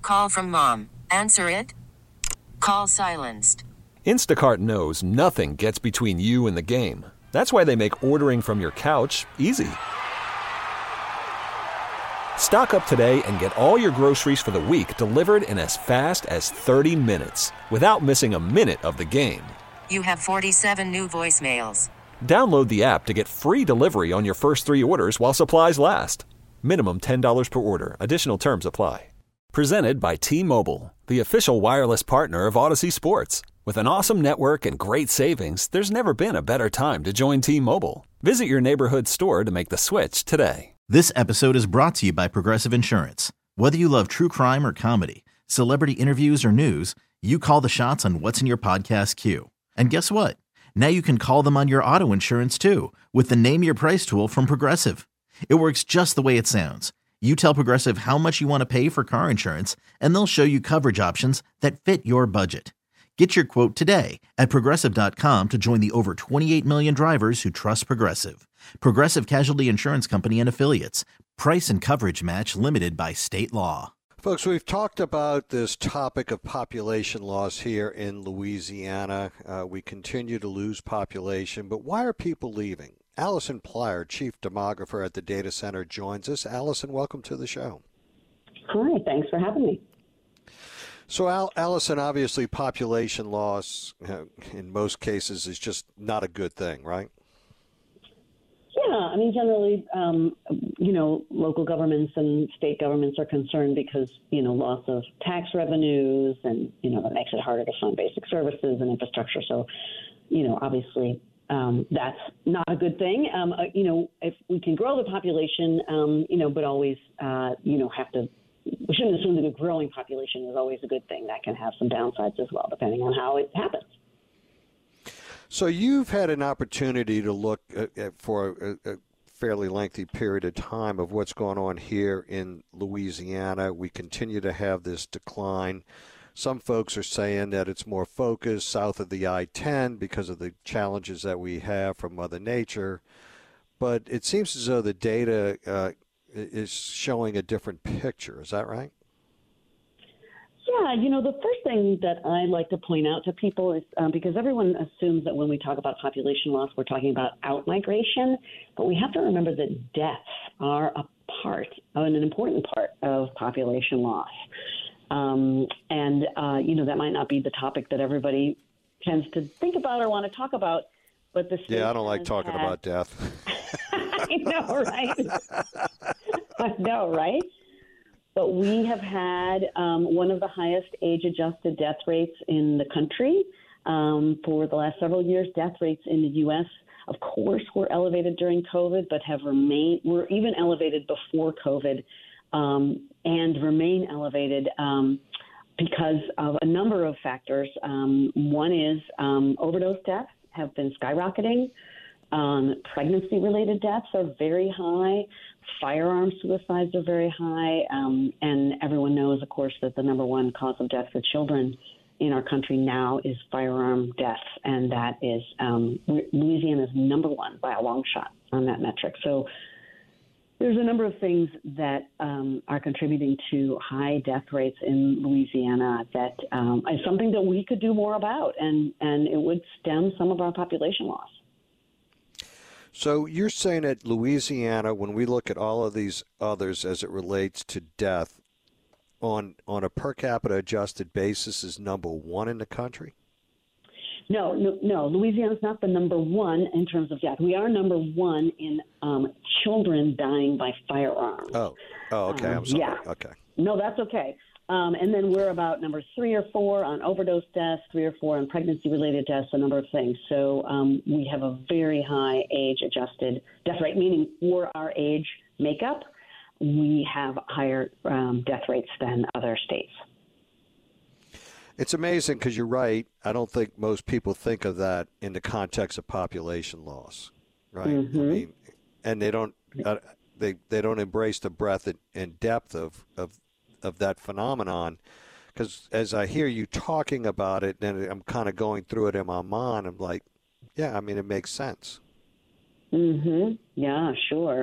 Call from mom. Answer it. Call silenced. Instacart knows nothing gets between you and the game. That's why they make ordering from your couch easy. Stock up today and get all your groceries for the week delivered in as fast as 30 minutes without missing a minute of the game. You have 47 new voicemails. Download the app to get free delivery on your first 3 orders while supplies last. Minimum $10 per order. Additional terms apply. Presented by T-Mobile, the official wireless partner of Odyssey Sports. With an awesome network and great savings, there's never been a better time to join T-Mobile. Visit your neighborhood store to make the switch today. This episode is brought to you by Progressive Insurance. Whether you love true crime or comedy, celebrity interviews or news, you call the shots on what's in your podcast queue. And guess what? Now you can call them on your auto insurance too with the Name Your Price tool from Progressive. It works just the way it sounds. You tell Progressive how much you want to pay for car insurance, and they'll show you coverage options that fit your budget. Get your quote today at Progressive.com to join the over 28 million drivers who trust Progressive. Progressive Casualty Insurance Company and Affiliates. Price and coverage match limited by state law. Folks, we've talked about this topic of population loss here in Louisiana. We continue to lose population, but why are people leaving? Allison Plyer, Chief Demographer at the Data Center, joins us. Allison, welcome to the show. Hi, thanks for having me. So, Allison, obviously population loss in most cases is just not a good thing, right? Yeah, I mean, generally, local governments and state governments are concerned because, loss of tax revenues and, that makes it harder to fund basic services and infrastructure. So, obviously, that's not a good thing. If we can grow the population, but always, we shouldn't assume that a growing population is always a good thing. That can have some downsides as well, depending on how it happens. So you've had an opportunity to look for a fairly lengthy period of time of what's going on here in Louisiana. We continue to have this decline. Some folks are saying that it's more focused south of the I-10 because of the challenges that we have from Mother Nature. But it seems as though the data is showing a different picture. Is that right? Yeah, the first thing that I like to point out to people is because everyone assumes that when we talk about population loss, we're talking about out-migration, but we have to remember that deaths are an important part of population loss. That might not be the topic that everybody tends to think about or want to talk about, but the state I don't like talking about death. I know, right? I know, right? But we have had one of the highest age-adjusted death rates in the country for the last several years. Death rates in the U.S., of course, were elevated during COVID, but were even elevated before COVID and remain elevated because of a number of factors. One is overdose deaths have been skyrocketing. Pregnancy-related deaths are very high. Firearm suicides are very high. And everyone knows, of course, that the number one cause of death for children in our country now is firearm deaths. And that is Louisiana is number one by a long shot on that metric. So there's a number of things that are contributing to high death rates in Louisiana that is something that we could do more about, and it would stem some of our population loss. So you're saying that Louisiana, when we look at all of these others as it relates to death, on a per capita adjusted basis is number one in the country? No. Louisiana's not the number one in terms of death. We are number one in children dying by firearms. Oh, okay. I'm sorry. Yeah. Okay. No, that's okay. And then we're about number 3 or 4 on overdose deaths, 3 or 4 on pregnancy-related deaths, a number of things. So we have a very high age-adjusted death rate, meaning for our age makeup, we have higher death rates than other states. It's amazing because you're right. I don't think most people think of that in the context of population loss, right? Mm-hmm. I mean, and they don't embrace the breadth and depth of that phenomenon. Because as I hear you talking about it, and I'm kind of going through it in my mind, I'm like, yeah, I mean, it makes sense. Mm-hmm. Yeah, sure.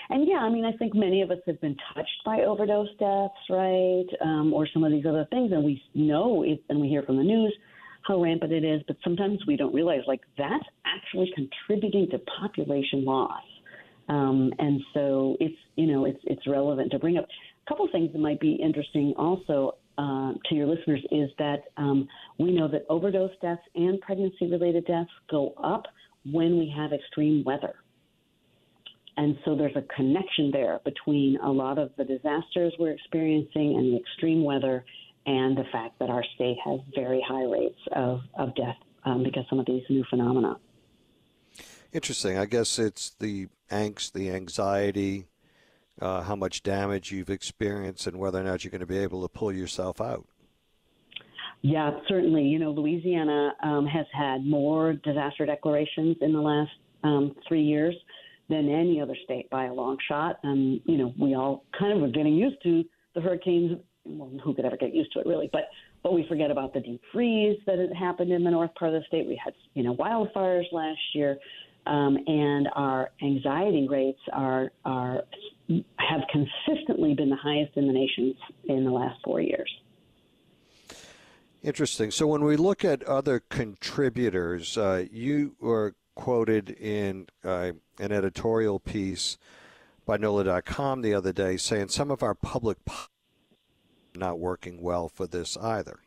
And yeah, I mean, I think many of us have been touched by overdose deaths, right? Or some of these other things. And we know it, and we hear from the news how rampant it is. But sometimes we don't realize, like, that's actually contributing to population loss. And so it's relevant to bring up. A couple of things that might be interesting also to your listeners is that we know that overdose deaths and pregnancy-related deaths go up when we have extreme weather. And so there's a connection there between a lot of the disasters we're experiencing and the extreme weather and the fact that our state has very high rates of death because of some of these new phenomena. Interesting. I guess it's the angst, the anxiety, how much damage you've experienced and whether or not you're going to be able to pull yourself out. Yeah, certainly. You know, Louisiana has had more disaster declarations in the last 3 years than any other state by a long shot. And, we all kind of are getting used to the hurricanes. Well, who could ever get used to it, really? But we forget about the deep freeze that had happened in the north part of the state. We had, wildfires last year. And our anxiety rates have consistently been the highest in the nation in the last 4 years. Interesting. So when we look at other contributors, you were quoted in an editorial piece by NOLA.com the other day saying some of our public not working well for this either.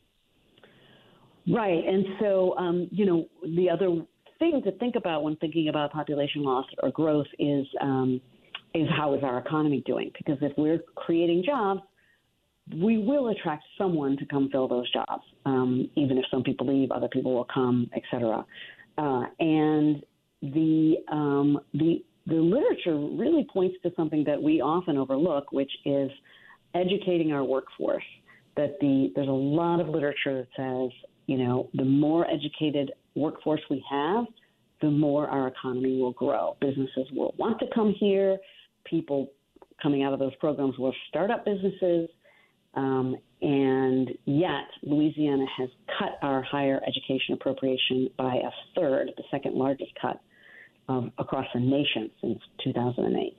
Right. And so, the other thing to think about when thinking about population loss or growth is how is our economy doing? Because if we're creating jobs, we will attract someone to come fill those jobs. Even if some people leave, other people will come, et cetera. And the literature really points to something that we often overlook, which is educating our workforce. That there's a lot of literature that says, the more educated workforce we have, the more our economy will grow. Businesses will want to come here. People coming out of those programs will start up businesses. And yet, Louisiana has cut our higher education appropriation by a third, the second largest cut across the nation since 2008.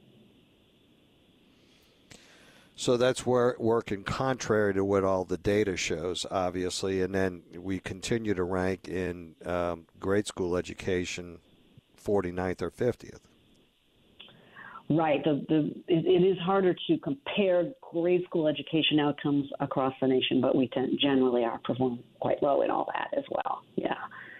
So that's working contrary to what all the data shows, obviously. And then we continue to rank in grade school education 49th or 50th. Right. It is harder to compare grade school education outcomes across the nation, but we generally are performing quite low in all that as well. Yeah.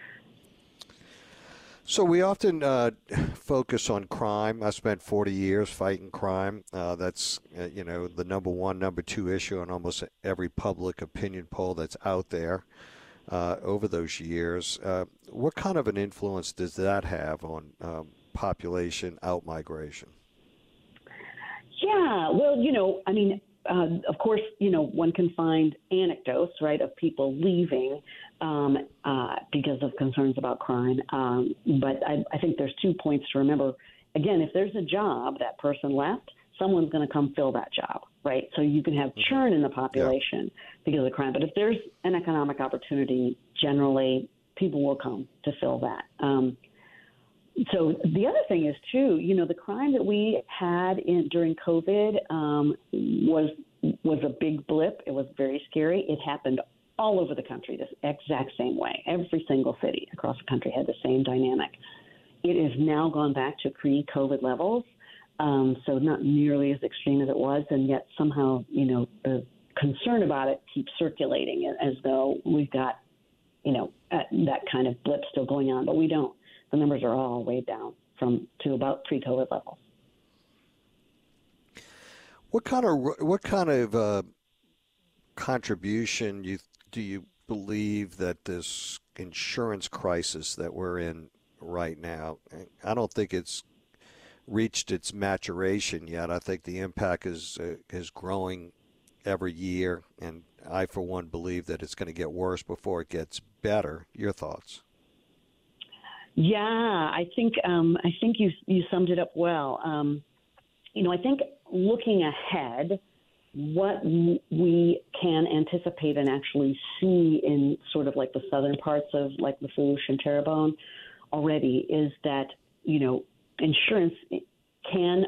So we often focus on crime. I spent 40 years fighting crime. That's, the number one, number two issue on almost every public opinion poll that's out there over those years. What kind of an influence does that have on population outmigration? Yeah, well, of course, one can find anecdotes, right, of people leaving because of concerns about crime. But I think there's 2 points to remember. Again, if there's a job, that person left, someone's going to come fill that job, right? So you can have churn in the population because of crime. But if there's an economic opportunity, generally people will come to fill that. So the other thing is, too, the crime that we had during COVID was a big blip. It was very scary. It happened all over the country the exact same way. Every single city across the country had the same dynamic. It has now gone back to pre-COVID levels, so not nearly as extreme as it was, and yet somehow, the concern about it keeps circulating as though we've got, that kind of blip still going on, but we don't. The numbers are all way down to about pre-COVID levels. What kind of contribution do you believe that this insurance crisis that we're in right now? I don't think it's reached its maturation yet. I think the impact is growing every year, and I, for one, believe that it's going to get worse before it gets better. Your thoughts? Yeah, I think you summed it up well. I think looking ahead, what we can anticipate and actually see in sort of like the southern parts of like Lafourche and Terrebonne already is that, insurance can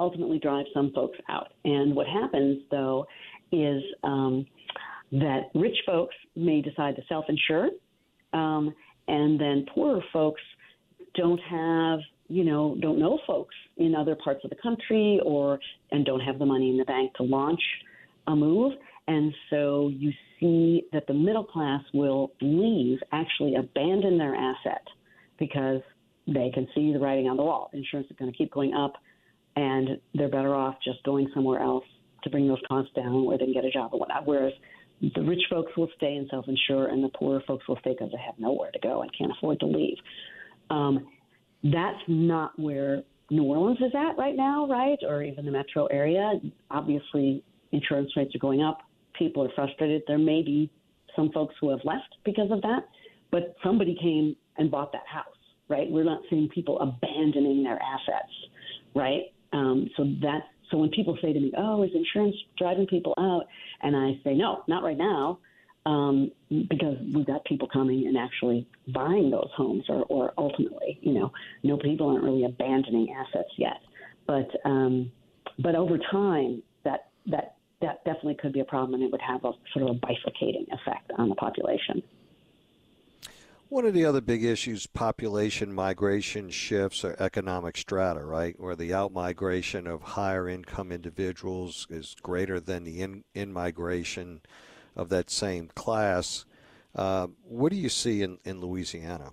ultimately drive some folks out. And what happens, though, is that rich folks may decide to self-insure, and then poorer folks don't know folks in other parts of the country and don't have the money in the bank to launch a move. And so you see that the middle class will actually abandon their asset because they can see the writing on the wall. Insurance is going to keep going up, and they're better off just going somewhere else to bring those costs down where they can get a job or whatnot. Whereas the rich folks will stay and self-insure, and the poorer folks will stay because they have nowhere to go and can't afford to leave. That's not where New Orleans is at right now, right? Or even the metro area. Obviously, insurance rates are going up. People are frustrated. There may be some folks who have left because of that, but somebody came and bought that house, right? We're not seeing people abandoning their assets, right? So when people say to me, "Oh, is insurance driving people out?" and I say, "No, not right now," because we've got people coming and actually buying those homes, or ultimately, no, people aren't really abandoning assets yet. But over time, that definitely could be a problem, and it would have a sort of a bifurcating effect on the population. One of the other big issues, population migration shifts or economic strata, right, where the out-migration of higher income individuals is greater than the in-migration of that same class. What do you see in Louisiana?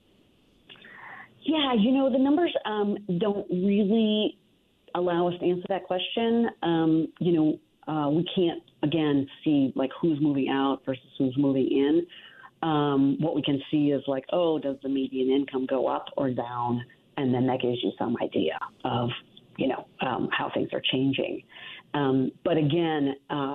Yeah, the numbers don't really allow us to answer that question. We can't, again, see like who's moving out versus who's moving in. What we can see is like, does the median income go up or down? And then that gives you some idea of, how things are changing. But again,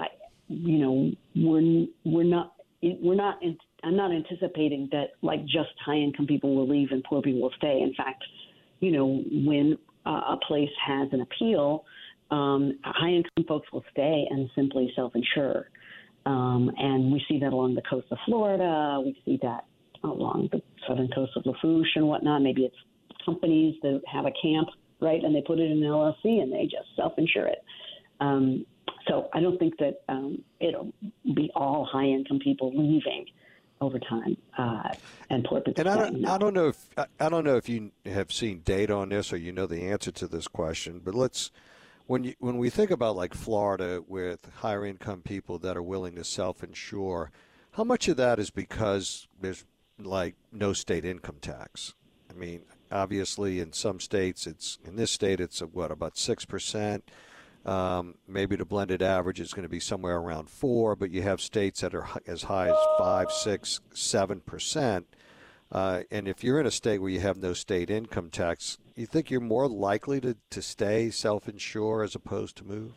I'm not anticipating that like just high income people will leave and poor people will stay. In fact, when a place has an appeal, high income folks will stay and simply self-insure. And we see that along the coast of Florida. We see that along the southern coast of Lafourche and whatnot. Maybe it's companies that have a camp, right, and they put it in an LLC and they just self-insure it. So I don't think that it'll be all high-income people leaving over time, and poor people. And I don't know if you have seen data on this or you know the answer to this question, but when we think about like Florida with higher income people that are willing to self-insure, how much of that is because there's like no state income tax? I mean, obviously in some states in this state it's about 6%. Maybe the blended average is going to be somewhere around 4%, but you have states that are as high as 5, 6, 7%. And if you're in a state where you have no state income tax, you think you're more likely to stay self-insure as opposed to move?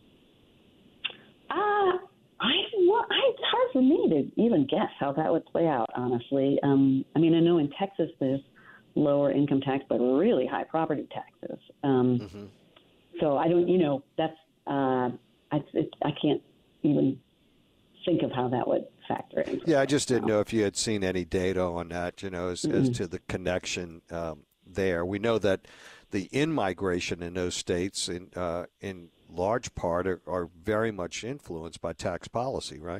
It's hard for me to even guess how that would play out, honestly. I know in Texas there's lower income tax, but really high property taxes. So I don't, that's I can't even think of how that would factor in. Yeah, I just didn't know if you had seen any data on that, as to the connection there. We know that the in-migration in those states in large part are very much influenced by tax policy, right?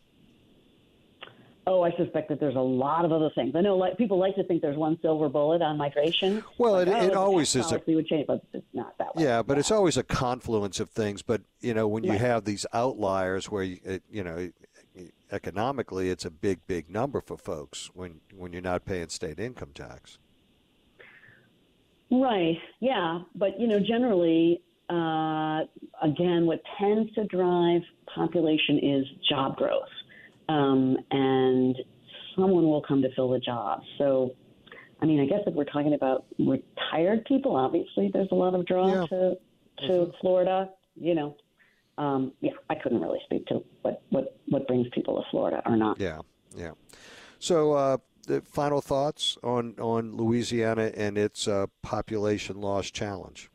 Oh, I suspect that there's a lot of other things. I know people like to think there's one silver bullet on migration. Well, it always is. Policy would change, but it's not that way. Yeah, but it's always a confluence of things. But, when you have these outliers where, economically it's a big, big number for folks when you're not paying state income tax. Right, yeah. But, generally, again, what tends to drive population is job growth. And someone will come to fill the job. So, I guess if we're talking about retired people, obviously there's a lot of draw to Florida. I couldn't really speak to what brings people to Florida or not. Yeah. So, the final thoughts on Louisiana and its population loss challenge.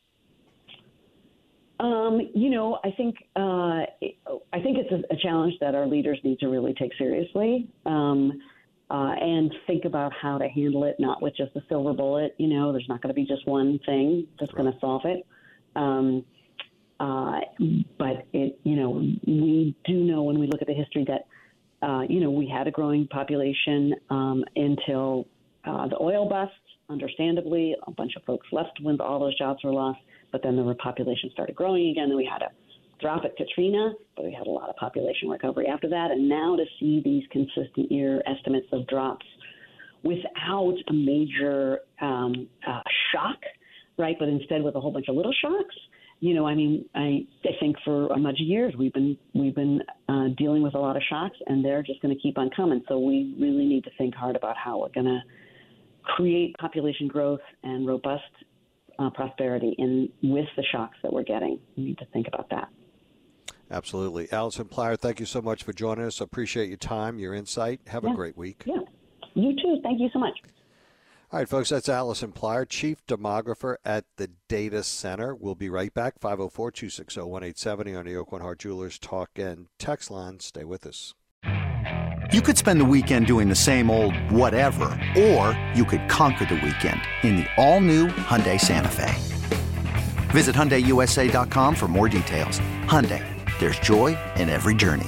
I think it's a challenge that our leaders need to really take seriously, and think about how to handle it, not with just a silver bullet. There's not going to be just one thing that's going to solve it. But we do know when we look at the history that, we had a growing population until the oil bust. Understandably, a bunch of folks left when all those jobs were lost, but then the population started growing again. Then we had a drop at Katrina, but we had a lot of population recovery after that. And now to see these consistent year estimates of drops without a major shock, right? But instead with a whole bunch of little shocks. I think for much years we've been dealing with a lot of shocks, and they're just going to keep on coming. So we really need to think hard about how we're going to create population growth and robust prosperity with the shocks that we're getting. We need to think about that. Absolutely. Allison Plyer, thank you so much for joining us. Appreciate your time, your insight. Have a great week. Yeah, you too. Thank you so much. All right, folks, that's Allison Plyer, Chief Demographer at the Data Center. We'll be right back, 504-260-1870 on the Aucoin Hart Jewelers Talk and Text line. Stay with us. You could spend the weekend doing the same old whatever, or you could conquer the weekend in the all-new Hyundai Santa Fe. Visit HyundaiUSA.com for more details. Hyundai, there's joy in every journey.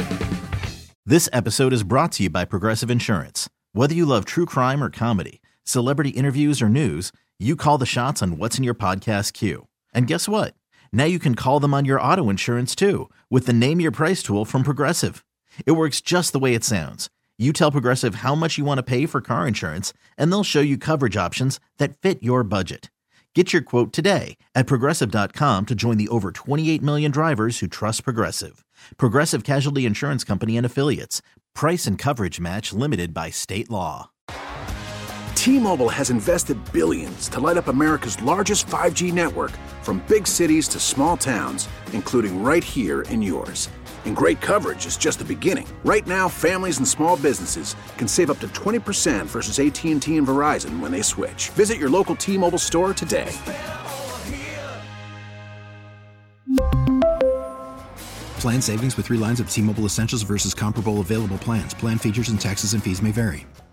This episode is brought to you by Progressive Insurance. Whether you love true crime or comedy, celebrity interviews or news, you call the shots on what's in your podcast queue. And guess what? Now you can call them on your auto insurance too with the Name Your Price tool from Progressive. It works just the way it sounds. You tell Progressive how much you want to pay for car insurance, and they'll show you coverage options that fit your budget. Get your quote today at Progressive.com to join the over 28 million drivers who trust Progressive. Progressive Casualty Insurance Company and Affiliates. Price and coverage match limited by state law. T-Mobile has invested billions to light up America's largest 5G network, from big cities to small towns, including right here in yours. And great coverage is just the beginning. Right now, families and small businesses can save up to 20% versus AT&T and Verizon when they switch. Visit your local T-Mobile store today. Plan savings with 3 lines of T-Mobile Essentials versus comparable available plans. Plan features and taxes and fees may vary.